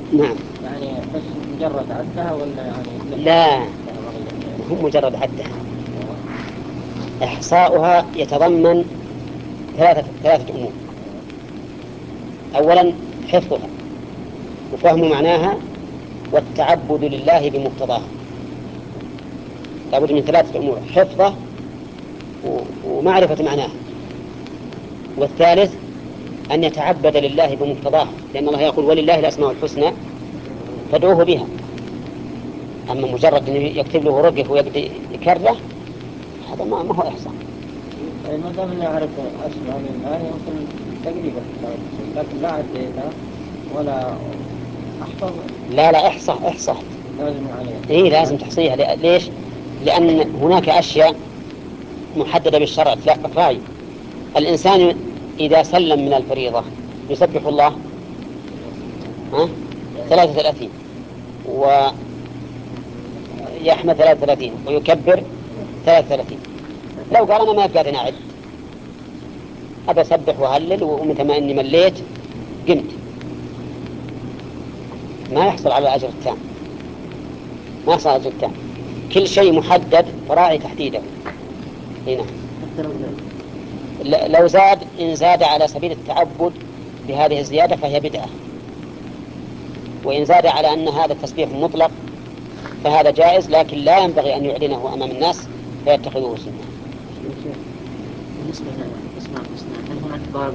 نعم. يعني بس مجرد عدها ولا يعني لا، هم مجرد عدها. إحصاؤها يتضمن ثلاثة أمور. أولا حفظها وفهم معناها والتعبد لله بمقتضاها. لابد من ثلاثة أمور: حفظه ومعرفة معناها، والثالث أن يتعبد لله بمقتضاها، لأن الله يقول ولله الأسماء الحسنى فادعوه بها. أما مجرد أن يكتب له رقف ويبدأ يكره، هذا ما هو إحصاء. ما دام اني اعرف اسماء لله يمكن تقريبا لكن لا عديتها ولا احفظ. لا احصى لازم عليه. إيه لازم تحصيها. ليش؟ لأن هناك أشياء محددة بالشرع تلاقف راي. الإنسان إذا سلم من الفريضة يسبح الله 33 ويحمد 33 ويكبر 33. لو قال أنا ما قادر أعد، أبى أسبح وهلل ومتى ما إني مليت قمت، ما يحصل على الأجر التام. ما يحصل على الأجر التام. كل شيء محدد فراعي تحديده. هنا لو زاد، إن زاد على سبيل التعبد بهذه الزيادة فهي بدعة، وإن زاد على أن هذا التسبيح مطلق فهذا جائز، لكن لا ينبغي أن يعلنه أمام الناس فيتخذوه سنة. بالنسبة للأسماء الحسنى هل هناك ضابط